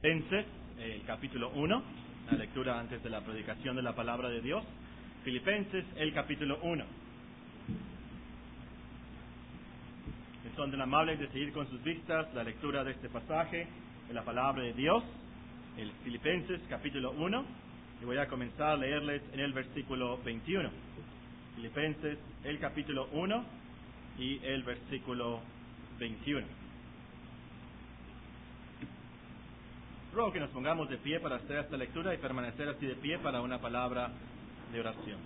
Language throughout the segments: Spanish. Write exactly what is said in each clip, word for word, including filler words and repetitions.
Filipenses, el capítulo uno, la lectura antes de la predicación de la palabra de Dios. Filipenses, el capítulo uno. Son tan amables de seguir con sus vistas la lectura de este pasaje de la palabra de Dios, el Filipenses capítulo uno, y voy a comenzar a leerles en el versículo veintiuno. Filipenses, el capítulo uno y el versículo veintiuno. Ruego que nos pongamos de pie para hacer esta lectura y permanecer así de pie para una palabra de oración.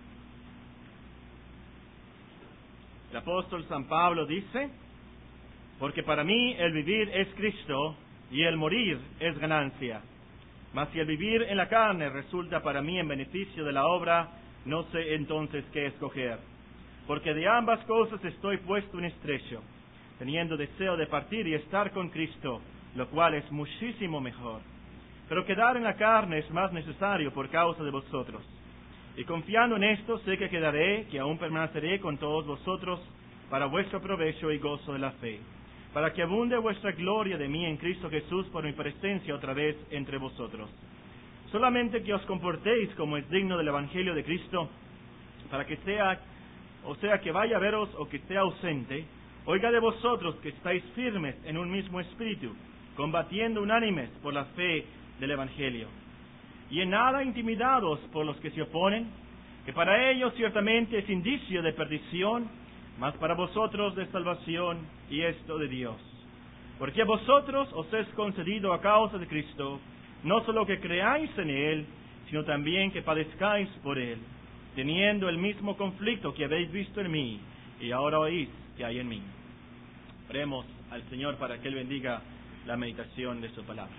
El apóstol San Pablo dice: porque para mí el vivir es Cristo y el morir es ganancia. Mas si el vivir en la carne resulta para mí en beneficio de la obra, no sé entonces qué escoger. Porque de ambas cosas estoy puesto en estrecho, teniendo deseo de partir y estar con Cristo, lo cual es muchísimo mejor. Pero quedar en la carne es más necesario por causa de vosotros. Y confiando en esto, sé que quedaré, que aún permaneceré con todos vosotros, para vuestro provecho y gozo de la fe, para que abunde vuestra gloria de mí en Cristo Jesús por mi presencia otra vez entre vosotros. Solamente que os comportéis como es digno del Evangelio de Cristo, para que sea, o sea que vaya a veros o que esté ausente, oiga de vosotros que estáis firmes en un mismo espíritu, combatiendo unánimes por la fe del Evangelio. Y en nada intimidados por los que se oponen, que para ellos ciertamente es indicio de perdición, mas para vosotros de salvación, y esto de Dios. Porque a vosotros os es concedido a causa de Cristo, no solo que creáis en Él, sino también que padezcáis por Él, teniendo el mismo conflicto que habéis visto en mí, y ahora oís que hay en mí. Oremos al Señor para que Él bendiga la meditación de su palabra.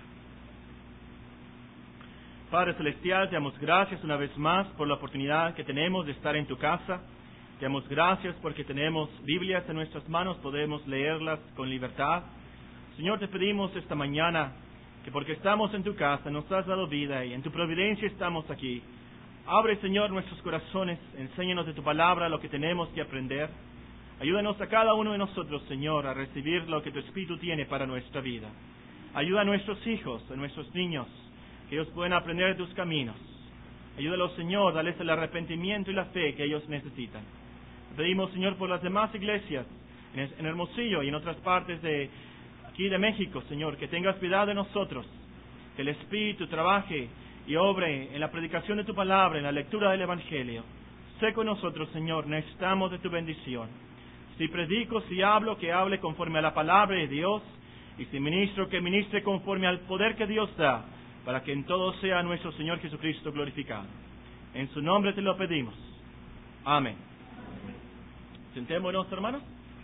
Padre Celestial, te damos gracias una vez más por la oportunidad que tenemos de estar en tu casa. Te damos gracias porque tenemos Biblias en nuestras manos, podemos leerlas con libertad. Señor, te pedimos esta mañana que porque estamos en tu casa nos has dado vida y en tu providencia estamos aquí. Abre, Señor, nuestros corazones, enséñanos de tu palabra lo que tenemos que aprender. Ayúdanos a cada uno de nosotros, Señor, a recibir lo que tu Espíritu tiene para nuestra vida. Ayuda a nuestros hijos, a nuestros niños, que ellos puedan aprender de tus caminos. Ayúdalos, Señor, dales el arrepentimiento y la fe que ellos necesitan. Te pedimos, Señor, por las demás iglesias, en Hermosillo y en otras partes de aquí de México, Señor, que tengas piedad de nosotros, que el Espíritu trabaje y obre en la predicación de tu palabra, en la lectura del Evangelio. Sé con nosotros, Señor, necesitamos de tu bendición. Si predico, si hablo, que hable conforme a la palabra de Dios, y si ministro, que ministre conforme al poder que Dios da, para que en todo sea nuestro Señor Jesucristo glorificado. En su nombre te lo pedimos. Amén. Sentémonos, hermanos.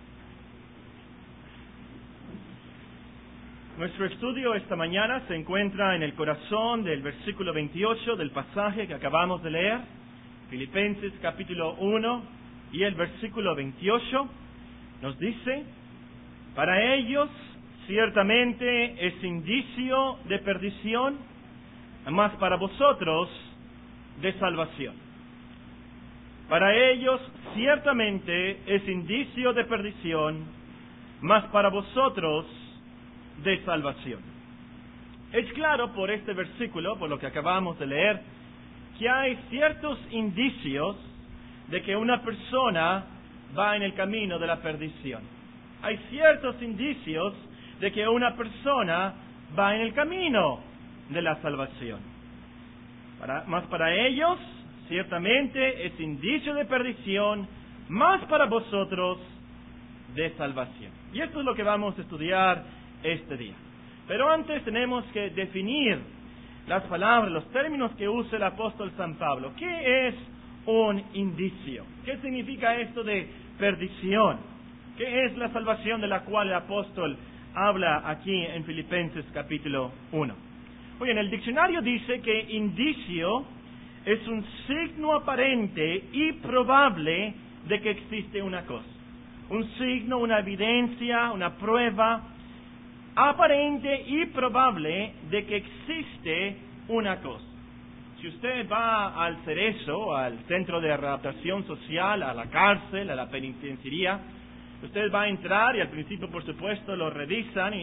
Nuestro estudio esta mañana se encuentra en el corazón del versículo veintiocho del pasaje que acabamos de leer, Filipenses capítulo uno y el versículo veintiocho, nos dice: para ellos ciertamente es indicio de perdición, mas para vosotros de salvación. Para ellos ciertamente es indicio de perdición, mas para vosotros de salvación. Es claro por este versículo, por lo que acabamos de leer, que hay ciertos indicios de que una persona va en el camino de la perdición. Hay ciertos indicios de que una persona va en el camino de la salvación. Para, más para ellos, ciertamente es indicio de perdición, más para vosotros de salvación. Y esto es lo que vamos a estudiar este día. Pero antes tenemos que definir las palabras, los términos que usa el apóstol San Pablo. ¿Qué es un indicio? ¿Qué significa esto de perdición? ¿Qué es la salvación de la cual el apóstol habla aquí en Filipenses capítulo uno? Oye, en el diccionario dice que indicio es un signo aparente y probable de que existe una cosa. Un signo, una evidencia, una prueba aparente y probable de que existe una cosa. Si usted va al Cerezo, al centro de readaptación social, a la cárcel, a la penitenciaría, usted va a entrar y al principio, por supuesto, lo revisan y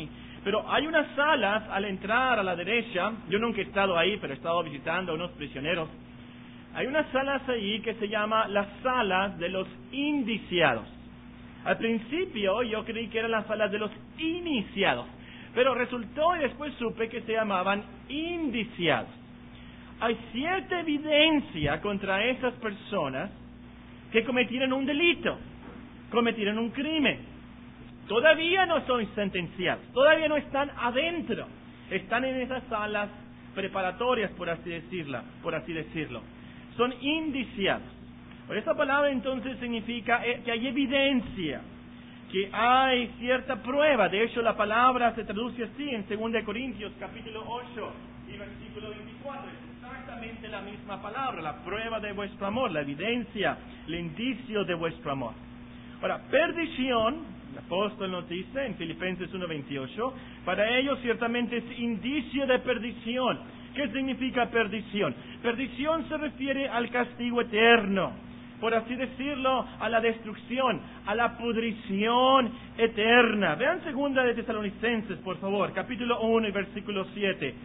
Pero hay unas salas al entrar a la derecha, yo nunca he estado ahí, pero he estado visitando a unos prisioneros. Hay unas salas ahí que se llama las salas de los indiciados. Al principio yo creí que eran las salas de los iniciados, pero resultó y después supe que se llamaban indiciados. Hay cierta evidencia contra esas personas que cometieron un delito, cometieron un crimen. Todavía no son sentenciados, todavía no están adentro, están en esas salas preparatorias, por así decirlo, por así decirlo. Son indiciados. Por esa palabra entonces significa que hay evidencia, que hay cierta prueba. De hecho, la palabra se traduce así en segunda de Corintios capítulo ocho y versículo veinticuatro. Es exactamente la misma palabra, la prueba de vuestro amor, la evidencia, el indicio de vuestro amor. Ahora, perdición, el apóstol nos dice en Filipenses uno veintiocho, para ellos ciertamente es indicio de perdición. ¿Qué significa perdición? Perdición se refiere al castigo eterno, por así decirlo, a la destrucción, a la pudrición eterna. Vean segunda de Tesalonicenses, por favor, capítulo uno y versículo siete.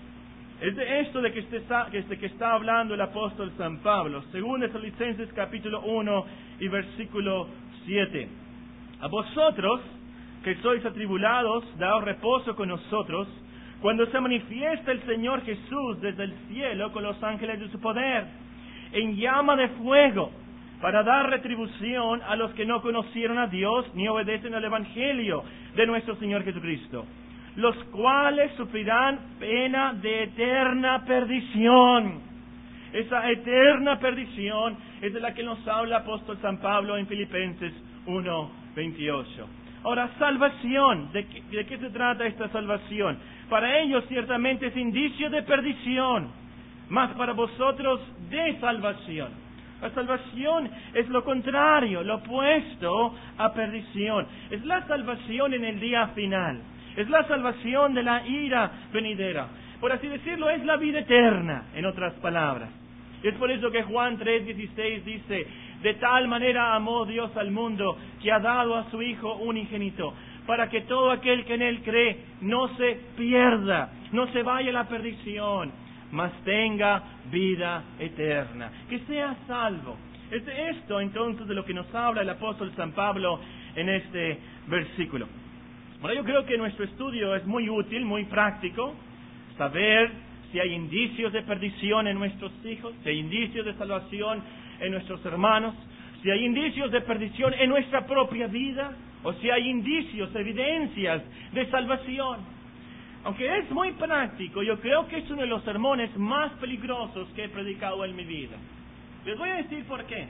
Es de esto de que, está, de que está hablando el apóstol San Pablo. Segunda de Tesalonicenses, capítulo uno y versículo siete. A vosotros, que sois atribulados, daos reposo con nosotros, cuando se manifiesta el Señor Jesús desde el cielo con los ángeles de su poder, en llama de fuego, para dar retribución a los que no conocieron a Dios ni obedecen al Evangelio de nuestro Señor Jesucristo, los cuales sufrirán pena de eterna perdición. Esa eterna perdición es de la que nos habla el apóstol San Pablo en Filipenses uno veintiocho. Ahora, salvación. ¿De qué, ¿De qué se trata esta salvación? Para ellos ciertamente es indicio de perdición, mas para vosotros de salvación. La salvación es lo contrario, lo opuesto a perdición. Es la salvación en el día final. Es la salvación de la ira venidera. Por así decirlo, es la vida eterna, en otras palabras. Es por eso que Juan tres dieciséis dice: de tal manera amó Dios al mundo que ha dado a su Hijo unigénito, para que todo aquel que en Él cree no se pierda, no se vaya a la perdición, mas tenga vida eterna, que sea salvo. Es de esto entonces de lo que nos habla el apóstol San Pablo en este versículo. Ahora, yo creo que nuestro estudio es muy útil, muy práctico, saber si hay indicios de perdición en nuestros hijos, si hay indicios de salvación en nuestros hermanos, si hay indicios de perdición en nuestra propia vida, o si hay indicios, evidencias de salvación. Aunque es muy práctico, yo creo que es uno de los sermones más peligrosos que he predicado en mi vida. Les voy a decir por qué.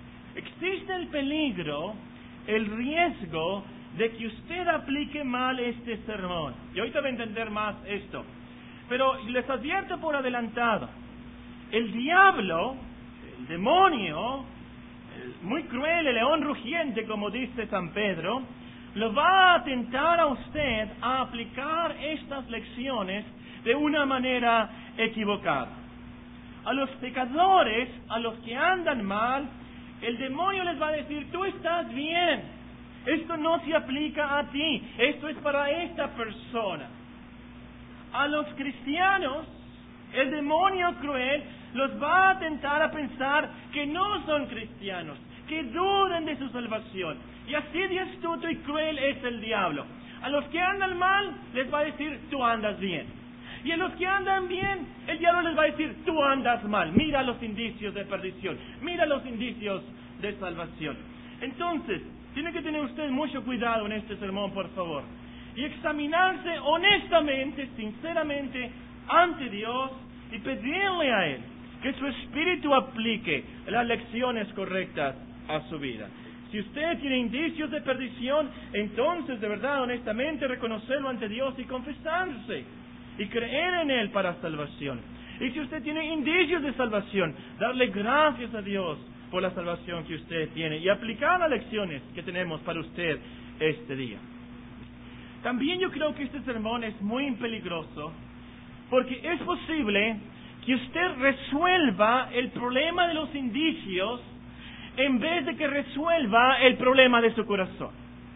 Existe el peligro, el riesgo de que usted aplique mal este sermón. Y ahorita voy a entender más esto. Pero les advierto por adelantado, el diablo, el demonio, el muy cruel, el león rugiente, como dice San Pedro, lo va a tentar a usted a aplicar estas lecciones de una manera equivocada. A los pecadores, a los que andan mal, el demonio les va a decir: tú estás bien, esto no se aplica a ti, esto es para esta persona. A los cristianos, el demonio cruel los va a tentar a pensar que no son cristianos, que duden de su salvación. Y así de astuto y cruel es el diablo. A los que andan mal, les va a decir: tú andas bien. Y a los que andan bien, el diablo les va a decir: tú andas mal. Mira los indicios de perdición, mira los indicios de salvación. Entonces, tiene que tener usted mucho cuidado en este sermón, por favor, y examinarse honestamente, sinceramente, ante Dios, y pedirle a Él que su Espíritu aplique las lecciones correctas a su vida. Si usted tiene indicios de perdición, entonces, de verdad, honestamente, reconocerlo ante Dios y confesarse y creer en Él para salvación. Y si usted tiene indicios de salvación, darle gracias a Dios por la salvación que usted tiene y aplicar las lecciones que tenemos para usted este día. También yo creo que este sermón es muy peligroso, porque es posible que usted resuelva el problema de los indicios en vez de que resuelva el problema de su corazón.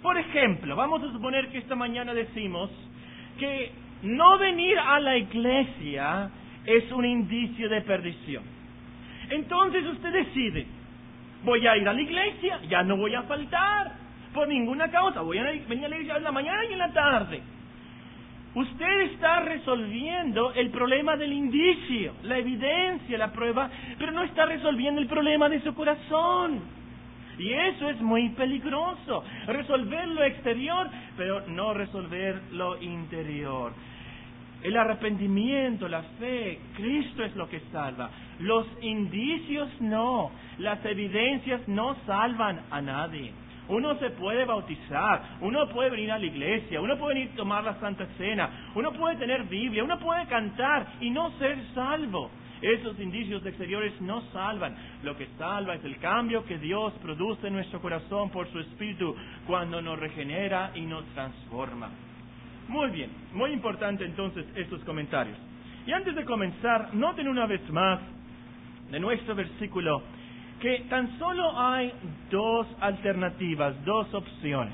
Por ejemplo, vamos a suponer que esta mañana decimos que no venir a la iglesia es un indicio de perdición. Entonces usted decide, voy a ir a la iglesia, ya no voy a faltar por ninguna causa, voy a venir a la iglesia en la mañana y en la tarde. Usted está resolviendo el problema del indicio, la evidencia, la prueba, pero no está resolviendo el problema de su corazón. Y eso es muy peligroso, resolver lo exterior, pero no resolver lo interior. El arrepentimiento, la fe, Cristo es lo que salva. Los indicios no, las evidencias no salvan a nadie. Uno se puede bautizar, uno puede venir a la iglesia, uno puede venir a tomar la Santa Cena, uno puede tener Biblia, uno puede cantar y no ser salvo. Esos indicios exteriores no salvan. Lo que salva es el cambio que Dios produce en nuestro corazón por su Espíritu cuando nos regenera y nos transforma. Muy bien, muy importante entonces estos comentarios. Y antes de comenzar, noten una vez más de nuestro versículo que tan solo hay dos alternativas, dos opciones.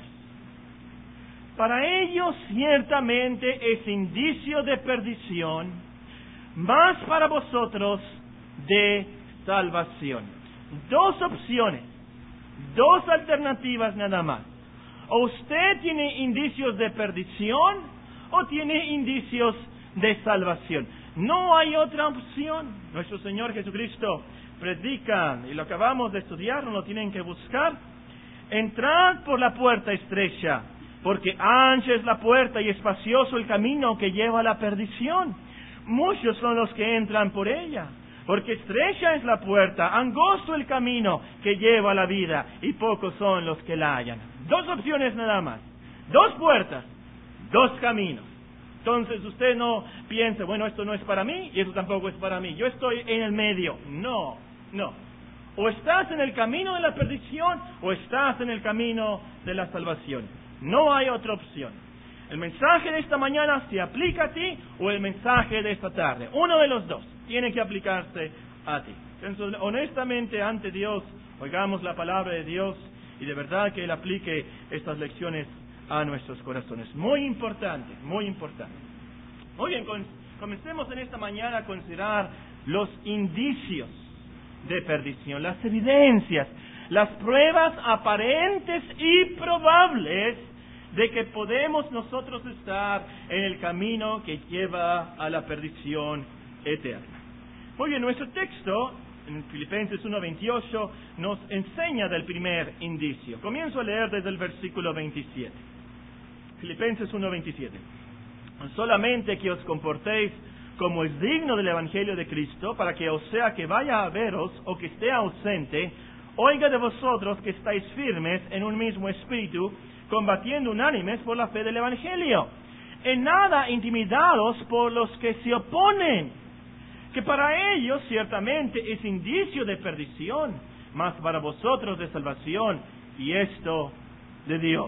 Para ellos ciertamente es indicio de perdición, más para vosotros de salvación. Dos opciones, dos alternativas nada más. O usted tiene indicios de perdición o tiene indicios de salvación. No hay otra opción. Nuestro Señor Jesucristo predica, y lo acabamos de estudiar, no lo tienen que buscar. Entrad por la puerta estrecha, porque ancha es la puerta y espacioso el camino que lleva a la perdición. Muchos son los que entran por ella, porque estrecha es la puerta, angosto el camino que lleva a la vida, y pocos son los que la hallan. Dos opciones nada más, dos puertas, dos caminos. Entonces usted no piense, bueno, esto no es para mí y esto tampoco es para mí, yo estoy en el medio. No, no. O estás en el camino de la perdición o estás en el camino de la salvación. No hay otra opción. El mensaje de esta mañana se aplica a ti o el mensaje de esta tarde. Uno de los dos tiene que aplicarse a ti. Entonces, honestamente, ante Dios, oigamos la palabra de Dios y de verdad que Él aplique estas lecciones a nuestros corazones. Muy importante, muy importante. Muy bien, comencemos en esta mañana a considerar los indicios de perdición, las evidencias, las pruebas aparentes y probables de que podemos nosotros estar en el camino que lleva a la perdición eterna. Muy bien, nuestro texto en Filipenses uno veintiocho nos enseña del primer indicio. Comienzo a leer desde el versículo veintisiete. Filipenses uno veintisiete. Solamente que os comportéis como es digno del Evangelio de Cristo, para que, o sea que vaya a veros o que esté ausente, oiga de vosotros que estáis firmes en un mismo espíritu, combatiendo unánimes por la fe del Evangelio, en nada intimidados por los que se oponen, que para ellos ciertamente es indicio de perdición, mas para vosotros de salvación, y esto de Dios.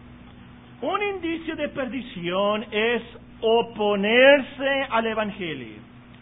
Un indicio de perdición es oponerse al Evangelio,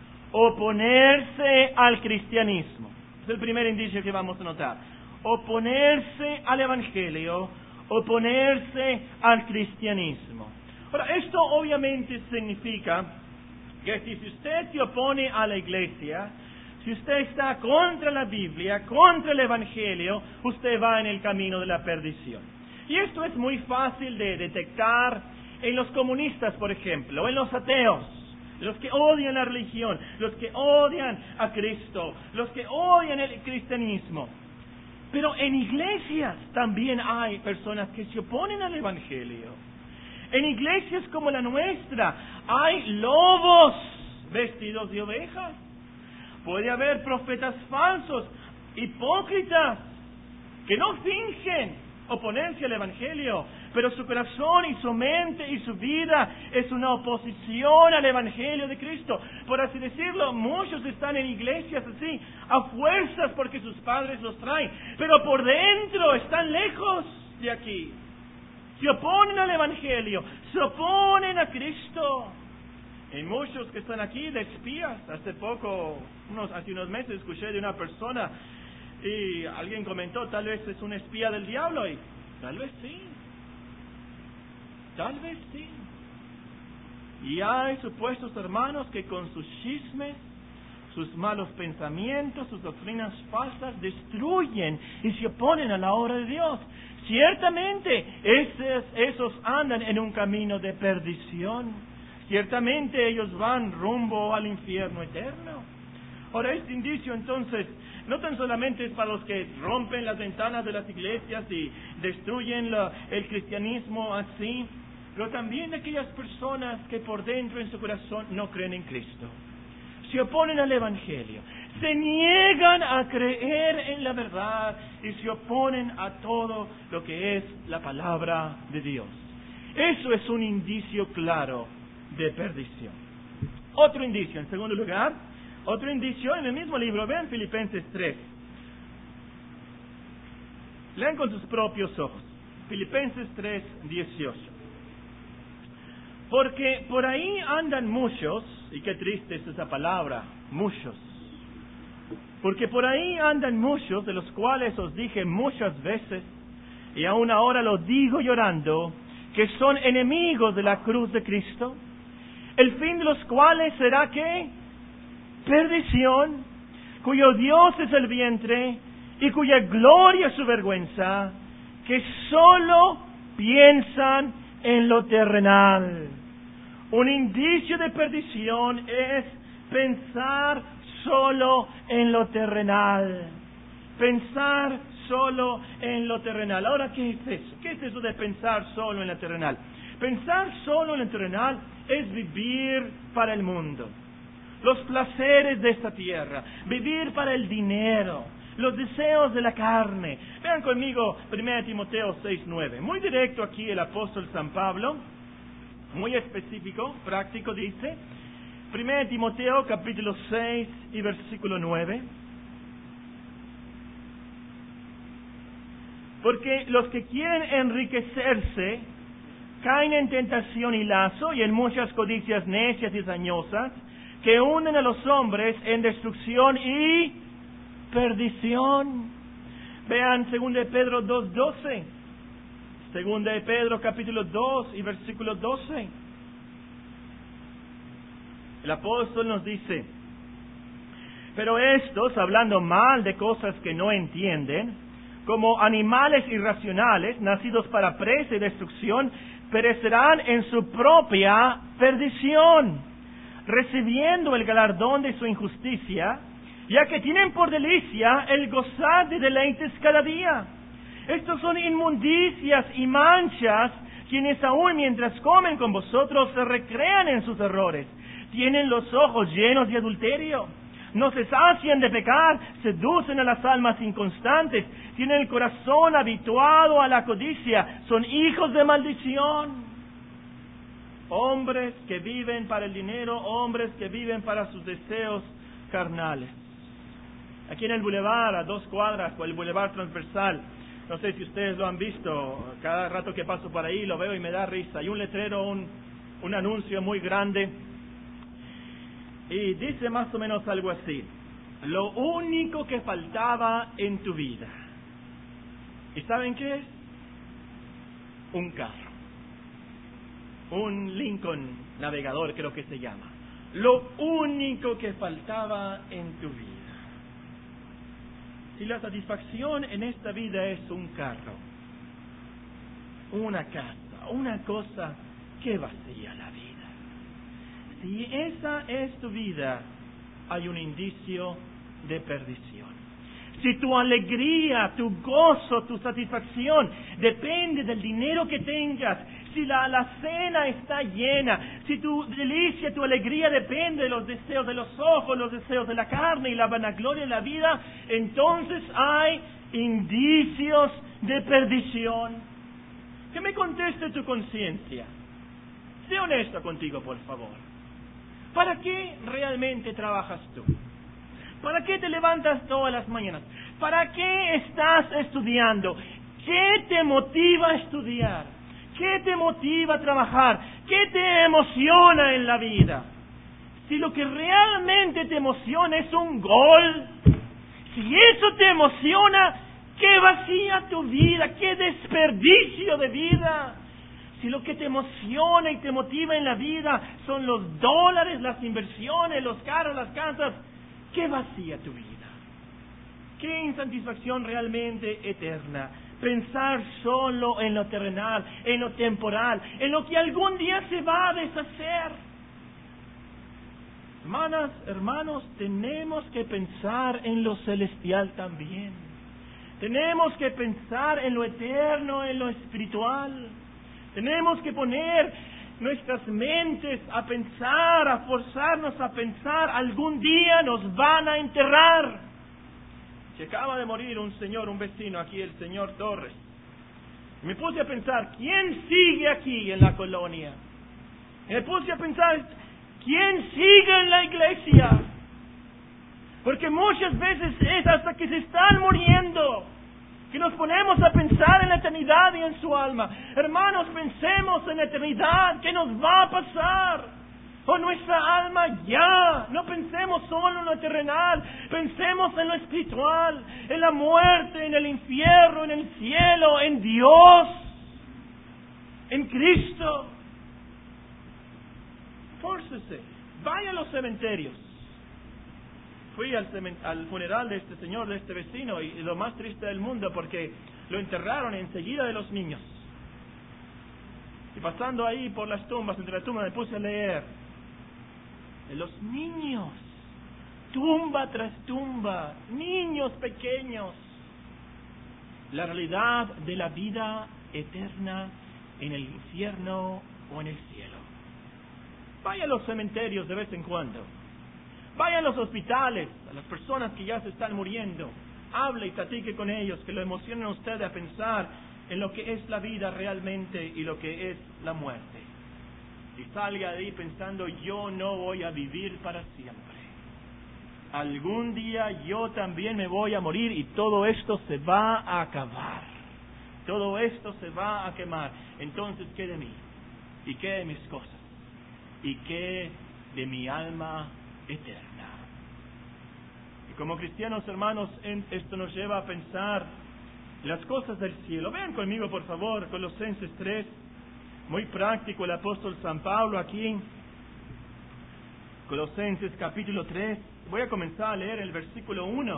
oponerse al cristianismo. Es el primer indicio que vamos a notar. Oponerse al Evangelio, oponerse al cristianismo. Ahora, esto obviamente significa que si usted se opone a la iglesia, si usted está contra la Biblia, contra el Evangelio, usted va en el camino de la perdición. Y esto es muy fácil de detectar en los comunistas, por ejemplo, o en los ateos, los que odian la religión, los que odian a Cristo, los que odian el cristianismo. Pero en iglesias también hay personas que se oponen al Evangelio. En iglesias como la nuestra hay lobos vestidos de ovejas. Puede haber profetas falsos, hipócritas, que no fingen oponerse al Evangelio, pero su corazón y su mente y su vida es una oposición al Evangelio de Cristo. Por así decirlo, muchos están en iglesias así, a fuerzas porque sus padres los traen, pero por dentro están lejos de aquí. Se oponen al Evangelio, se oponen a Cristo. Hay muchos que están aquí de espías. Hace poco, unos, hace unos meses, escuché de una persona y alguien comentó, tal vez es un espía del diablo, y tal vez sí. Tal vez sí. Y hay supuestos hermanos que con sus chismes, sus malos pensamientos, sus doctrinas falsas, destruyen y se oponen a la obra de Dios. Ciertamente, esos, esos andan en un camino de perdición. Ciertamente ellos van rumbo al infierno eterno. Ahora, este indicio entonces no tan solamente es para los que rompen las ventanas de las iglesias y destruyen la, el cristianismo así, pero también de aquellas personas que por dentro en su corazón no creen en Cristo. Se oponen al Evangelio, se niegan a creer en la verdad y se oponen a todo lo que es la palabra de Dios. Eso es un indicio claro de perdición. Otro indicio, en segundo lugar, otro indicio en el mismo libro, vean Filipenses tres. Lean con sus propios ojos. Filipenses tres, dieciocho. Porque por ahí andan muchos, y qué triste es esa palabra, muchos. Porque por ahí andan muchos, de los cuales os dije muchas veces, y aún ahora lo digo llorando, que son enemigos de la cruz de Cristo, el fin de los cuales será ¿qué? Perdición, cuyo Dios es el vientre, y cuya gloria es su vergüenza, que solo piensan en lo terrenal. Un indicio de perdición es pensar solo en lo terrenal. Pensar solo en lo terrenal. Ahora, ¿qué es eso? ¿Qué es eso de pensar solo en lo terrenal? Pensar solo en lo terrenal es vivir para el mundo, los placeres de esta tierra, vivir para el dinero, los deseos de la carne. Vean conmigo primera Timoteo seis, nueve. Muy directo aquí el apóstol San Pablo, muy específico, práctico, dice, primera Timoteo capítulo seis y versículo nueve. Porque los que quieren enriquecerse caen en tentación y lazo y en muchas codicias necias y dañosas que hunden a los hombres en destrucción y perdición. Vean segunda de Pedro dos, doce. Segunda de Pedro capítulo dos y versículo doce. El apóstol nos dice: pero estos, hablando mal de cosas que no entienden, como animales irracionales, nacidos para presa y destrucción, perecerán en su propia perdición, recibiendo el galardón de su injusticia, ya que tienen por delicia el gozar de deleites cada día. Estos son inmundicias y manchas, quienes aún mientras comen con vosotros se recrean en sus errores. Tienen los ojos llenos de adulterio, no se sacian de pecar, seducen a las almas inconstantes, tienen el corazón habituado a la codicia, son hijos de maldición. Hombres que viven para el dinero, hombres que viven para sus deseos carnales. Aquí en el bulevar, a dos cuadras, por el bulevar transversal, no sé si ustedes lo han visto, cada rato que paso por ahí lo veo y me da risa. Hay un letrero, un, un anuncio muy grande, y dice más o menos algo así: lo único que faltaba en tu vida. ¿Y saben qué es? Un carro. Un Lincoln Navigador, creo que se llama. Lo único que faltaba en tu vida. Si la satisfacción en esta vida es un carro, una casa, una cosa, qué vacía la vida. Si esa es tu vida, hay un indicio de perdición. Si tu alegría, tu gozo, tu satisfacción depende del dinero que tengas, si la alacena está llena, si tu delicia, tu alegría depende de los deseos de los ojos, los deseos de la carne y la vanagloria de la vida, entonces hay indicios de perdición. Que me conteste tu conciencia. Sé honesto contigo, por favor. ¿Para qué realmente trabajas tú? ¿Para qué te levantas todas las mañanas? ¿Para qué estás estudiando? ¿Qué te motiva a estudiar? ¿Qué te motiva a trabajar? ¿Qué te emociona en la vida? Si lo que realmente te emociona es un gol, si eso te emociona, qué vacía tu vida, qué desperdicio de vida. si lo que te emociona y te motiva en la vida son los dólares, las inversiones, los carros, las casas, qué vacía tu vida. Qué insatisfacción realmente eterna. Pensar solo en lo terrenal, en lo temporal, en lo que algún día se va a deshacer. Hermanas, hermanos, tenemos que pensar en lo celestial también. Tenemos que pensar en lo eterno, en lo espiritual. Tenemos que poner nuestras mentes a pensar, a forzarnos a pensar, algún día nos van a enterrar. Se acaba de morir un señor, un vecino aquí, el señor Torres. Me puse a pensar, ¿quién sigue aquí en la colonia? Me puse a pensar, ¿quién sigue en la iglesia? Porque muchas veces es hasta que se están muriendo que nos ponemos a pensar en la eternidad y en su alma. Hermanos, pensemos en la eternidad, ¿qué nos va a pasar? O nuestra alma ya, no pensemos solo en lo terrenal, pensemos en lo espiritual, en la muerte, en el infierno, en el cielo, en Dios, en Cristo. Fórcese, vaya a los cementerios. Fui al, cemen- al funeral de este señor, de este vecino, y, y lo más triste del mundo, porque lo enterraron enseguida de los niños. Y pasando ahí por las tumbas, entre las tumbas, me puse a leer de los niños, tumba tras tumba, niños pequeños. La realidad de la vida eterna en el infierno o en el cielo. Vaya a los cementerios de vez en cuando. Vaya a los hospitales, a las personas que ya se están muriendo. Hable y platique con ellos, que lo emocionen a usted a pensar en lo que es la vida realmente y lo que es la muerte. Y salga de ahí pensando, yo no voy a vivir para siempre. Algún día yo también me voy a morir y todo esto se va a acabar. Todo esto se va a quemar. Entonces, ¿qué de mí? ¿Y qué de mis cosas? ¿Y qué de mi alma eterna? Y como cristianos, hermanos, esto nos lleva a pensar las cosas del cielo. Vean conmigo, por favor, Colosenses tres. Muy práctico el apóstol San Pablo aquí. Colosenses capítulo tres. Voy a comenzar a leer el versículo uno.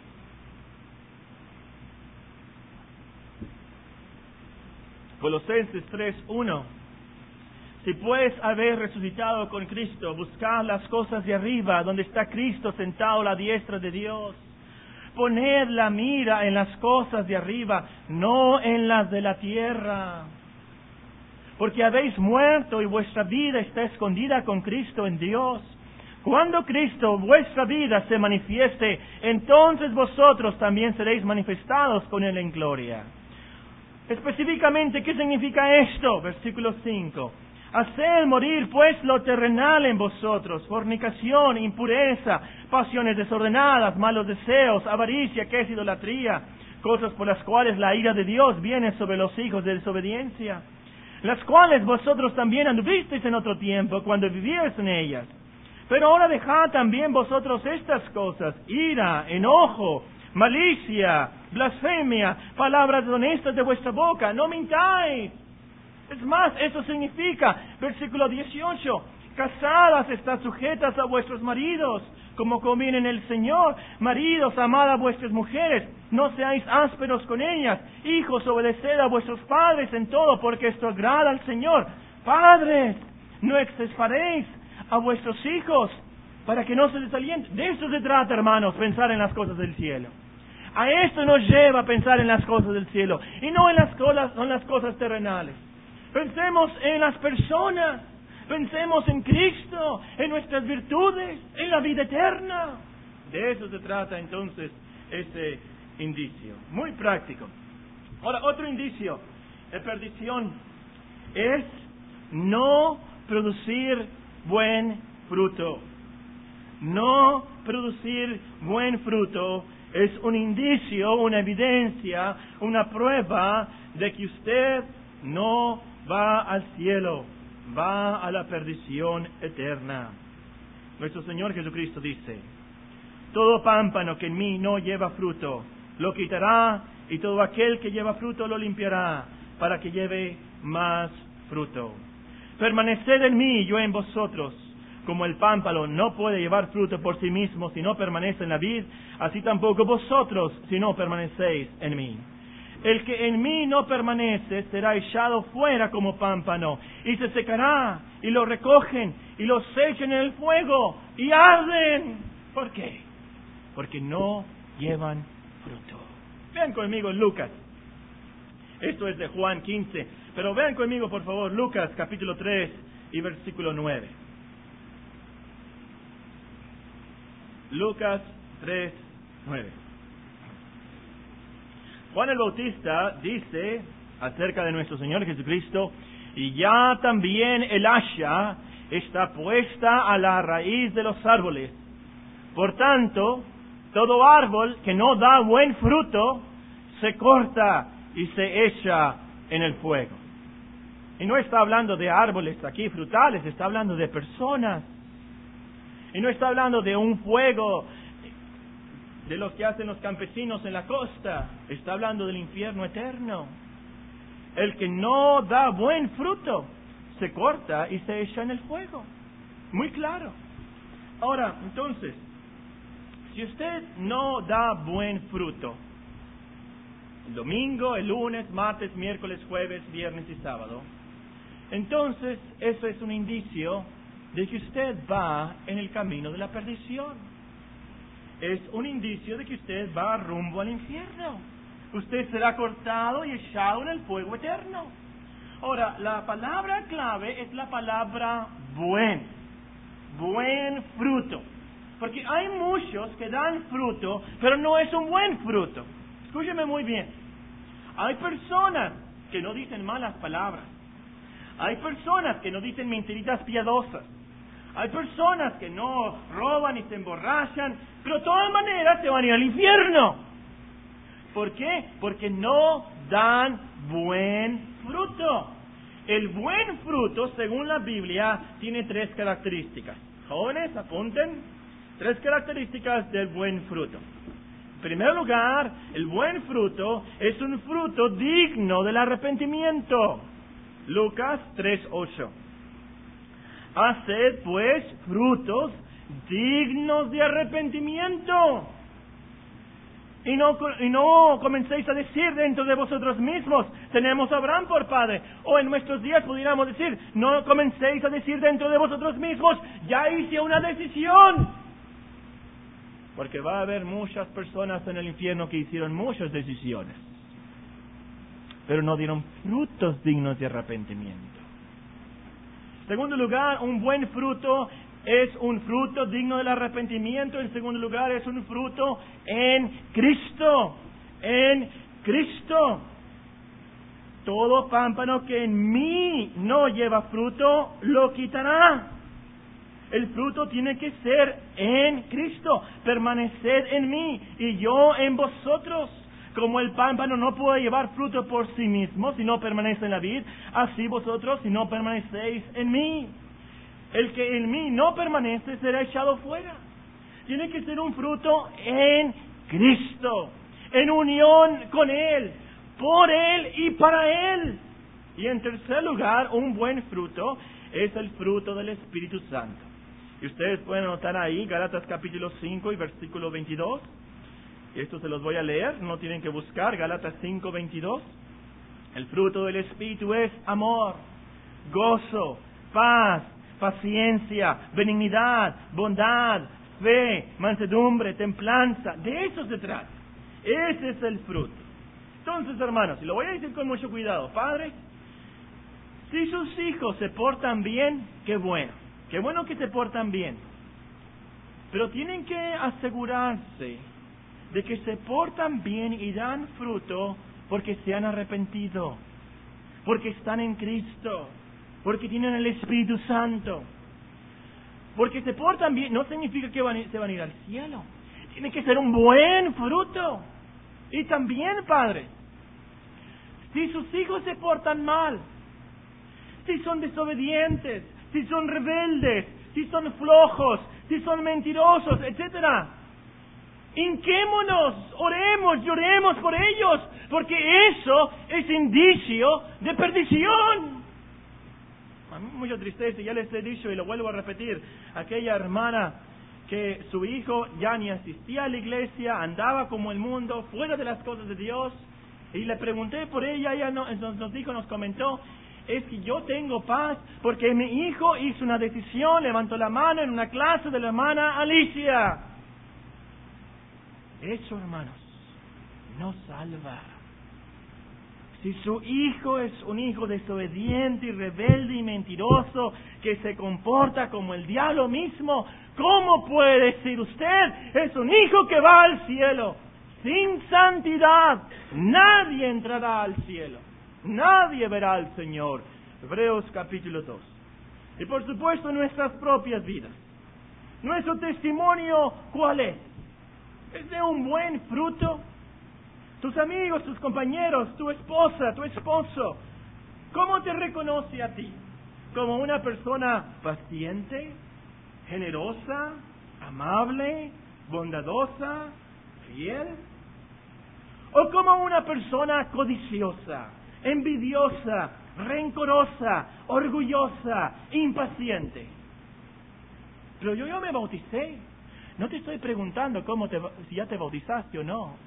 Colosenses tres, uno. Si pues habéis resucitado con Cristo, buscad las cosas de arriba, donde está Cristo sentado a la diestra de Dios. Poned la mira en las cosas de arriba, no en las de la tierra. Porque habéis muerto y vuestra vida está escondida con Cristo en Dios. Cuando Cristo, vuestra vida, se manifieste, entonces vosotros también seréis manifestados con Él en gloria. Específicamente, ¿qué significa esto? Versículo cinco. Haced morir pues lo terrenal en vosotros, fornicación, impureza, pasiones desordenadas, malos deseos, avaricia, que es idolatría, cosas por las cuales la ira de Dios viene sobre los hijos de desobediencia, las cuales vosotros también anduvisteis en otro tiempo, cuando vivíais en ellas. Pero ahora dejad también vosotros estas cosas: ira, enojo, malicia, blasfemia, palabras honestas de vuestra boca. No mintáis. Es más, eso significa, versículo dieciocho, casadas estad sujetas a vuestros maridos, como conviene en el Señor. Maridos, amad a vuestras mujeres, no seáis ásperos con ellas. Hijos, obedeced a vuestros padres en todo, porque esto agrada al Señor. Padres, no exasperéis a vuestros hijos, para que no se desalienten. De esto se trata, hermanos, pensar en las cosas del cielo. A esto nos lleva a pensar en las cosas del cielo, y no en las cosas, en las cosas terrenales. Pensemos en las personas, pensemos en Cristo, en nuestras virtudes, en la vida eterna. De eso se trata entonces este indicio, muy práctico. Ahora, otro indicio de perdición es no producir buen fruto. No producir buen fruto es un indicio, una evidencia, una prueba de que usted no va al cielo, va a la perdición eterna. Nuestro Señor Jesucristo dice: todo pámpano que en mí no lleva fruto, lo quitará, y todo aquel que lleva fruto lo limpiará, para que lleve más fruto. Permaneced en mí y yo en vosotros. Como el pámpano no puede llevar fruto por sí mismo si no permanece en la vid, así tampoco vosotros si no permanecéis en mí. El que en mí no permanece será echado fuera como pámpano, y se secará, y lo recogen, y los echan en el fuego, y arden. ¿Por qué? Porque no llevan fruto. Vean conmigo Lucas. Esto es de Juan quince, pero vean conmigo por favor Lucas capítulo tres y versículo nueve. Lucas tres, nueve. Juan el Bautista dice acerca de nuestro Señor Jesucristo: y ya también el hacha está puesta a la raíz de los árboles. Por tanto, todo árbol que no da buen fruto se corta y se echa en el fuego. Y no está hablando de árboles aquí frutales, está hablando de personas. Y no está hablando de un fuego de los que hacen los campesinos en la costa. Está hablando del infierno eterno. El que no da buen fruto se corta y se echa en el fuego. Muy claro. Ahora, entonces, si usted no da buen fruto, el domingo, el lunes, martes, miércoles, jueves, viernes y sábado, entonces eso es un indicio de que usted va en el camino de la perdición. Es un indicio de que usted va rumbo al infierno. Usted será cortado y echado en el fuego eterno. Ahora, la palabra clave es la palabra buen. Buen fruto. Porque hay muchos que dan fruto, pero no es un buen fruto. Escúcheme muy bien. Hay personas que no dicen malas palabras. Hay personas que no dicen mentiritas piadosas. Hay personas que no roban y se emborrachan, pero de todas maneras se van a ir al infierno. ¿Por qué? Porque no dan buen fruto. El buen fruto, según la Biblia, tiene tres características. Jóvenes, apunten. Tres características del buen fruto. En primer lugar, el buen fruto es un fruto digno del arrepentimiento. Lucas tres ocho. Haced pues frutos dignos de arrepentimiento. Y no, y no comencéis a decir dentro de vosotros mismos: tenemos a Abraham por padre. O en nuestros días pudiéramos decir: no comencéis a decir dentro de vosotros mismos: ya hice una decisión. Porque va a haber muchas personas en el infierno que hicieron muchas decisiones, pero no dieron frutos dignos de arrepentimiento. En segundo lugar, un buen fruto es un fruto digno del arrepentimiento. En segundo lugar, es un fruto en Cristo. En Cristo. Todo pámpano que en mí no lleva fruto, lo quitará. El fruto tiene que ser en Cristo. Permaneced en mí y yo en vosotros. Como el pámpano no puede llevar fruto por sí mismo si no permanece en la vid, así vosotros si no permanecéis en mí. El que en mí no permanece será echado fuera. Tiene que ser un fruto en Cristo, en unión con Él, por Él y para Él. Y en tercer lugar, un buen fruto es el fruto del Espíritu Santo. Y ustedes pueden anotar ahí Gálatas capítulo cinco y versículo veintidós. Esto se los voy a leer, no tienen que buscar. Gálatas cinco veintidós. El fruto del Espíritu es amor, gozo, paz, paciencia, benignidad, bondad, fe, mansedumbre, templanza. De eso se trata. Ese es el fruto. Entonces, hermanos, y lo voy a decir con mucho cuidado, padres, si sus hijos se portan bien, qué bueno. Qué bueno que se portan bien. Pero tienen que asegurarse de que se portan bien y dan fruto porque se han arrepentido, porque están en Cristo, porque tienen el Espíritu Santo. Porque se portan bien no significa que van, se van a ir al cielo. Tiene que ser un buen fruto. Y también, padre, si sus hijos se portan mal, si son desobedientes, si son rebeldes, si son flojos, si son mentirosos, etcétera, hinquémonos, oremos, lloremos por ellos, porque eso es indicio de perdición. A mí mucha tristeza, ya les he dicho y lo vuelvo a repetir, aquella hermana que su hijo ya ni asistía a la iglesia, andaba como el mundo, fuera de las cosas de Dios, y le pregunté por ella, ella no, nos, nos dijo, nos comentó, es que yo tengo paz porque mi hijo hizo una decisión, levantó la mano en una clase de la hermana Alicia. Eso, hermanos, no salva. Si su hijo es un hijo desobediente y rebelde y mentiroso, que se comporta como el diablo mismo, ¿cómo puede decir usted? Es un hijo que va al cielo. Sin santidad, nadie entrará al cielo. Nadie verá al Señor. Hebreos capítulo dos. Y por supuesto nuestras propias vidas. Nuestro testimonio, ¿cuál es? ¿Es de un buen fruto? Tus amigos, tus compañeros, tu esposa, tu esposo, ¿cómo te reconoce a ti? ¿Como una persona paciente, generosa, amable, bondadosa, fiel? ¿O como una persona codiciosa, envidiosa, rencorosa, orgullosa, impaciente? Pero yo, yo me bauticé. No te estoy preguntando cómo te, si ya te bautizaste o no.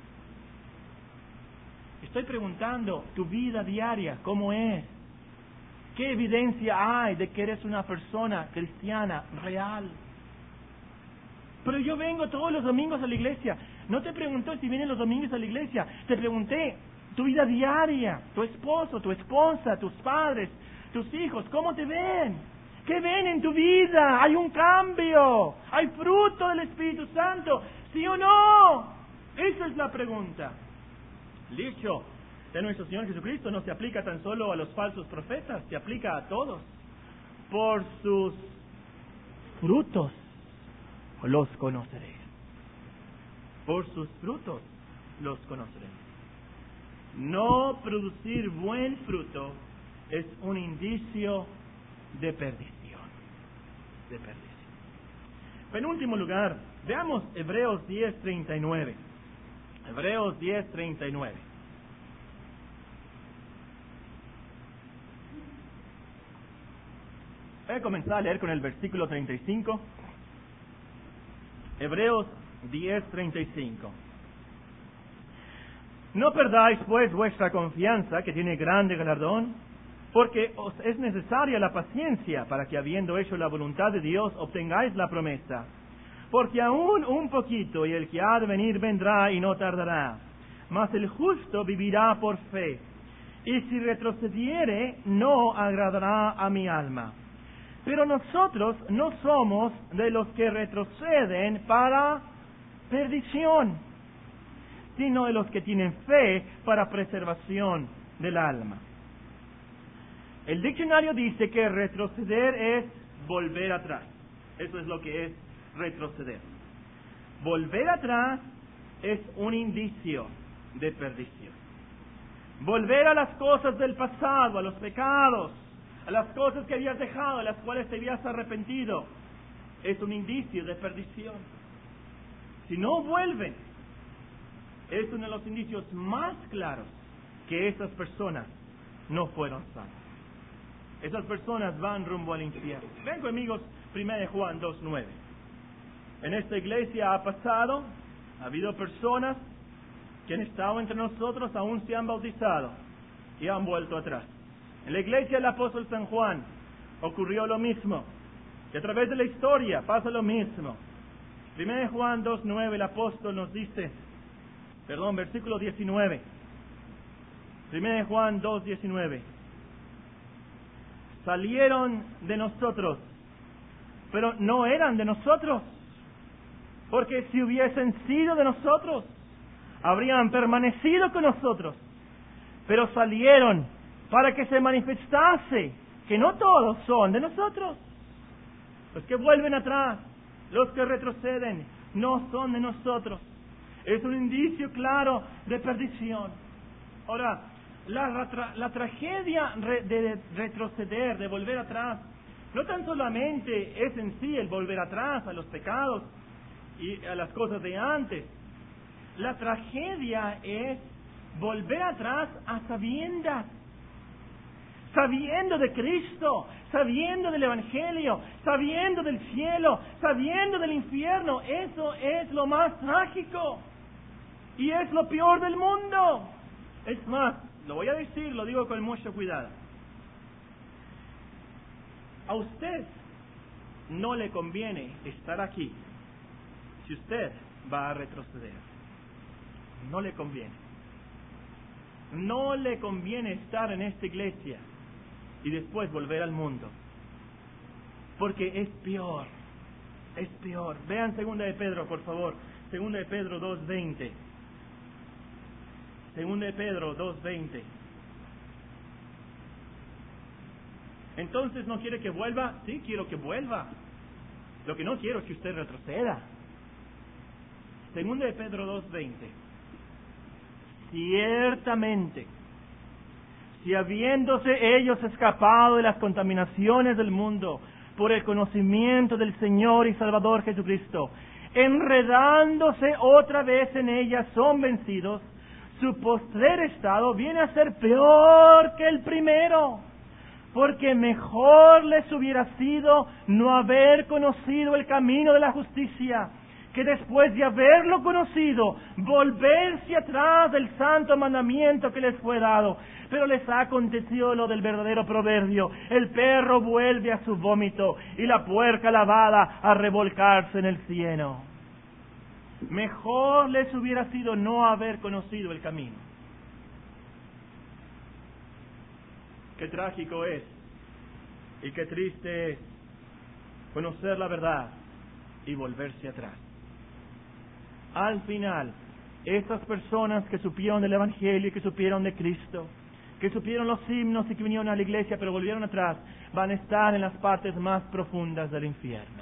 Estoy preguntando tu vida diaria, ¿cómo es? ¿Qué evidencia hay de que eres una persona cristiana real? Pero yo vengo todos los domingos a la iglesia. No te pregunté si vienes los domingos a la iglesia. Te pregunté tu vida diaria, tu esposo, tu esposa, tus padres, tus hijos, ¿cómo te ven? ¿Qué ven en tu vida? ¿Hay un cambio? ¿Hay fruto del Espíritu Santo? ¿Sí o no? Esa es la pregunta. El dicho de nuestro Señor Jesucristo no se aplica tan solo a los falsos profetas, se aplica a todos. Por sus frutos los conoceréis. Por sus frutos los conoceréis. No producir buen fruto es un indicio de perdición. De perdición. En último lugar, veamos Hebreos diez treinta y nueve. Hebreos diez treinta y nueve. Voy a comenzar a leer con el versículo treinta y cinco. Hebreos diez treinta y cinco. No perdáis pues vuestra confianza, que tiene grande galardón, porque os es necesaria la paciencia para que, habiendo hecho la voluntad de Dios, obtengáis la promesa. Porque aún un poquito, y el que ha de venir vendrá y no tardará. Mas el justo vivirá por fe. Y si retrocediere, no agradará a mi alma. Pero nosotros no somos de los que retroceden para perdición, sino de los que tienen fe para preservación del alma. El diccionario dice que retroceder es volver atrás. Eso es lo que es retroceder. Volver atrás es un indicio de perdición. Volver a las cosas del pasado, a los pecados, a las cosas que habías dejado, a las cuales te habías arrepentido, es un indicio de perdición. Si no vuelven, es uno de los indicios más claros que esas personas no fueron salvas. Esas personas van rumbo al infierno. Ven conmigo, primera de Juan dos nueve. En esta iglesia ha pasado, ha habido personas que han estado entre nosotros, aún se han bautizado y han vuelto atrás. En la iglesia del apóstol San Juan ocurrió lo mismo. Y a través de la historia pasa lo mismo. primera de Juan dos nueve, el apóstol nos dice, perdón, versículo diecinueve. primera de Juan dos diecinueve. Salieron de nosotros, pero no eran de nosotros. Porque si hubiesen sido de nosotros, habrían permanecido con nosotros. Pero salieron para que se manifestase que no todos son de nosotros. Los que vuelven atrás, los que retroceden, no son de nosotros. Es un indicio claro de perdición. Ahora, la, la, la tragedia re, de retroceder, de volver atrás, no tan solamente es en sí el volver atrás a los pecados y a las cosas de antes. La tragedia es volver atrás a sabiendas. sabiendo de Cristo, sabiendo del Evangelio, sabiendo del cielo, sabiendo del infierno. Eso es lo más trágico y es lo peor del mundo. Es más, lo voy a decir, lo digo con mucho cuidado. A usted no le conviene estar aquí si usted va a retroceder. No le conviene. No le conviene estar en esta iglesia y después volver al mundo. Porque es peor. Es peor. Vean Segunda de Pedro, por favor. Segunda de Pedro dos veinte. Segunda de Pedro dos veinte. Entonces, ¿no quiere que vuelva? Sí, quiero que vuelva. Lo que no quiero es que usted retroceda. Segunda de Pedro dos veinte. Ciertamente, si habiéndose ellos escapado de las contaminaciones del mundo por el conocimiento del Señor y Salvador Jesucristo, enredándose otra vez en ellas son vencidos, su postrer estado viene a ser peor que el primero. Porque mejor les hubiera sido no haber conocido el camino de la justicia, que después de haberlo conocido, volverse atrás del santo mandamiento que les fue dado. Pero les ha acontecido lo del verdadero proverbio: el perro vuelve a su vómito y la puerca lavada a revolcarse en el cieno. Mejor les hubiera sido no haber conocido el camino. Qué trágico es y qué triste es conocer la verdad y volverse atrás. Al final, estas personas que supieron del Evangelio y que supieron de Cristo, que supieron los himnos y que vinieron a la iglesia pero volvieron atrás, van a estar en las partes más profundas del infierno.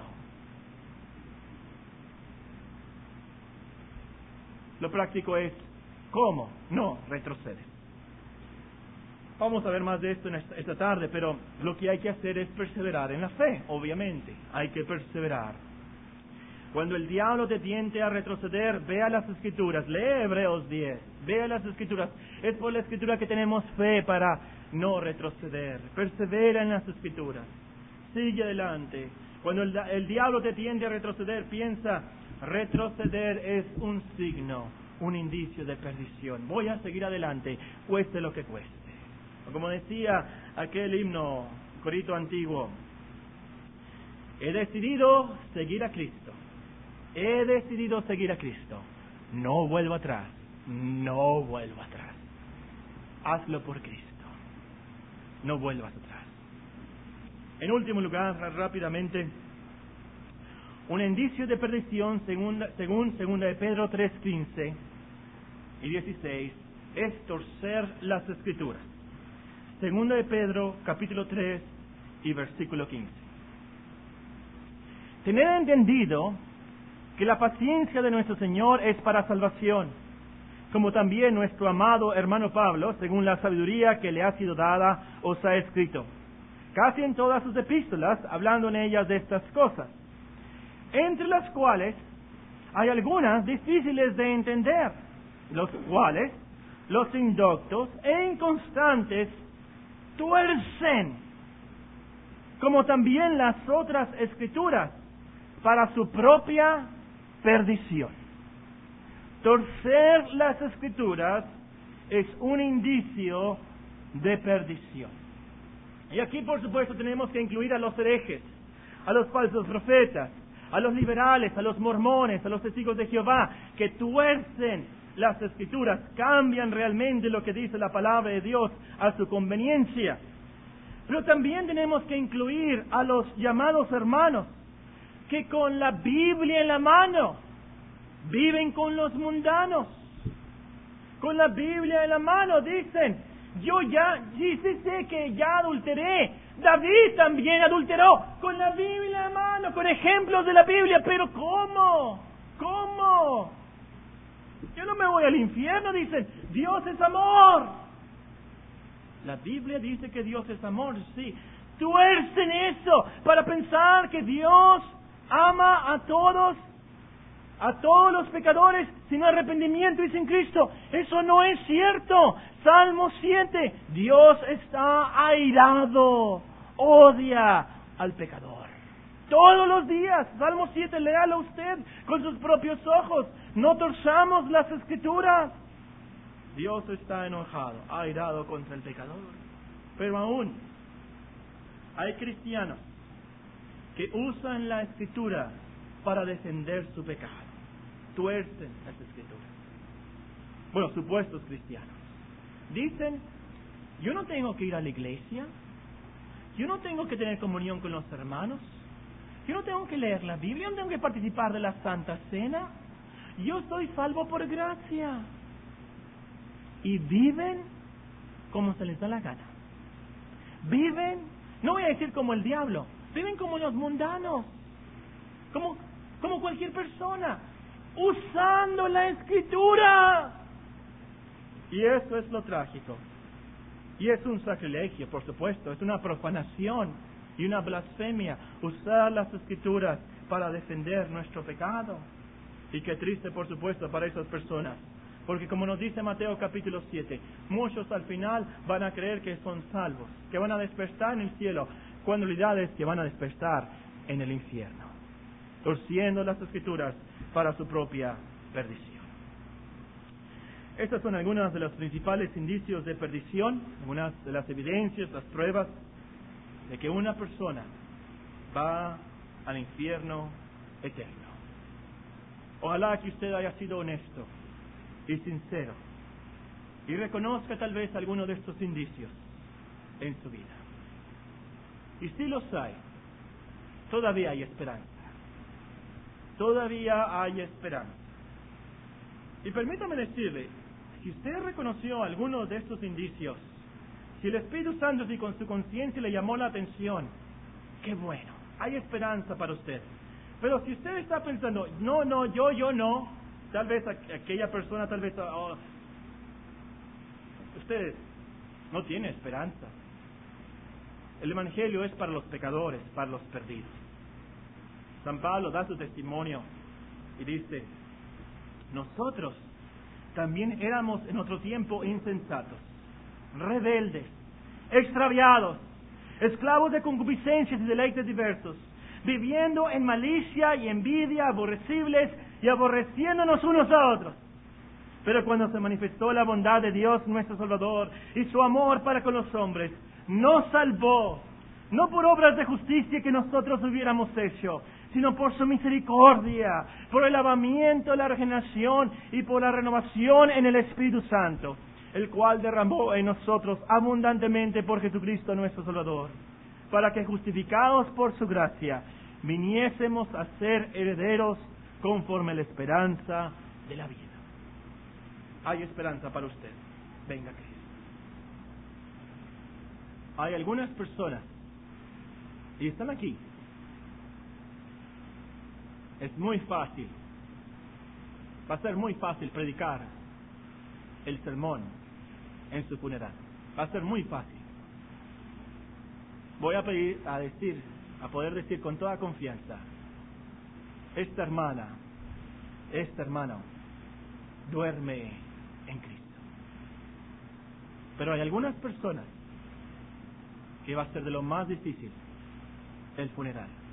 Lo práctico es, ¿cómo? No retroceder. Vamos a ver más de esto en esta, esta tarde, pero lo que hay que hacer es perseverar en la fe, obviamente. Hay que perseverar. Cuando el diablo te tiente a retroceder, vea las Escrituras, lee Hebreos diez, vea las Escrituras. Es por la Escritura que tenemos fe para no retroceder. Persevera en las Escrituras. Sigue adelante. Cuando el, el diablo te tiende a retroceder, piensa, retroceder es un signo, un indicio de perdición. Voy a seguir adelante, cueste lo que cueste. Como decía aquel himno, corito antiguo, he decidido seguir a Cristo. He decidido seguir a Cristo. No vuelvo atrás. No vuelvo atrás. Hazlo por Cristo. No vuelvas atrás. En último lugar, rápidamente, un indicio de perdición según, según segunda de Pedro tres quince y dieciséis es torcer las Escrituras. Segunda de Pedro, capítulo tres y versículo quince. Tened entendido que la paciencia de nuestro Señor es para salvación, como también nuestro amado hermano Pablo, según la sabiduría que le ha sido dada, os ha escrito, casi en todas sus epístolas, hablando en ellas de estas cosas, entre las cuales hay algunas difíciles de entender, los cuales los indoctos e inconstantes tuercen, como también las otras Escrituras, para su propia perdición. Torcer las Escrituras es un indicio de perdición. Y aquí, por supuesto, tenemos que incluir a los herejes, a los falsos profetas, a los liberales, a los mormones, a los testigos de Jehová, que tuercen las Escrituras, cambian realmente lo que dice la palabra de Dios a su conveniencia. Pero también tenemos que incluir a los llamados hermanos, que con la Biblia en la mano viven con los mundanos. Con la Biblia en la mano dicen, yo ya, sí, sí sé que ya adulteré. David también adulteró, con la Biblia en la mano, con ejemplos de la Biblia. Pero ¿cómo? ¿Cómo? Yo no me voy al infierno, dicen. Dios es amor. La Biblia dice que Dios es amor, sí. Tuercen eso para pensar que Dios ama a todos a todos los pecadores sin arrepentimiento y sin Cristo. Eso no es cierto. Salmo siete, Dios está airado, odia al pecador. Todos los días, Salmo siete, léalo usted con sus propios ojos. No torzamos las Escrituras. Dios está enojado, airado contra el pecador. Pero aún hay cristianos que usan la Escritura para defender su pecado. Tuercen las Escrituras. Bueno, supuestos cristianos. Dicen, yo no tengo que ir a la iglesia, yo no tengo que tener comunión con los hermanos, yo no tengo que leer la Biblia, yo no tengo que participar de la Santa Cena, yo soy salvo por gracia. Y viven como se les da la gana. Viven, no voy a decir como el diablo, viven como los mundanos, como, como cualquier persona, usando la Escritura. Y eso es lo trágico. Y es un sacrilegio, por supuesto, es una profanación y una blasfemia usar las Escrituras para defender nuestro pecado. Y qué triste, por supuesto, para esas personas. Porque como nos dice Mateo capítulo siete, muchos al final van a creer que son salvos, que van a despertar en el cielo, cuando en realidad es que van a despertar en el infierno, torciendo las Escrituras para su propia perdición. Estas son algunas de los principales indicios de perdición, algunas de las evidencias, las pruebas de que una persona va al infierno eterno. Ojalá que usted haya sido honesto y sincero y reconozca tal vez alguno de estos indicios en su vida. Y si los hay, todavía hay esperanza. Todavía hay esperanza. Y permítame decirle, si usted reconoció algunos de estos indicios, si el Espíritu Santo y con su conciencia le llamó la atención, qué bueno, hay esperanza para usted. Pero si usted está pensando, no, no, yo, yo no, tal vez aquella persona, tal vez oh, usted no tiene esperanza. El Evangelio es para los pecadores, para los perdidos. San Pablo da su testimonio y dice, nosotros también éramos en otro tiempo insensatos, rebeldes, extraviados, esclavos de concupiscencias y deleites diversos, viviendo en malicia y envidia, aborrecibles y aborreciéndonos unos a otros. Pero cuando se manifestó la bondad de Dios nuestro Salvador y su amor para con los hombres, nos salvó, no por obras de justicia que nosotros hubiéramos hecho, sino por su misericordia, por el lavamiento de la regeneración y por la renovación en el Espíritu Santo, el cual derramó en nosotros abundantemente por Jesucristo nuestro Salvador, para que justificados por su gracia, viniésemos a ser herederos conforme a la esperanza de la vida. Hay esperanza para usted. Venga, Cristo. Hay algunas personas, y están aquí. Es muy fácil, va a ser muy fácil predicar el sermón en su funeral. Va a ser muy fácil. Voy a pedir a decir, a poder decir con toda confianza, esta hermana, este hermano, duerme en Cristo. Pero hay algunas personas que va a ser de lo más difícil el funeral.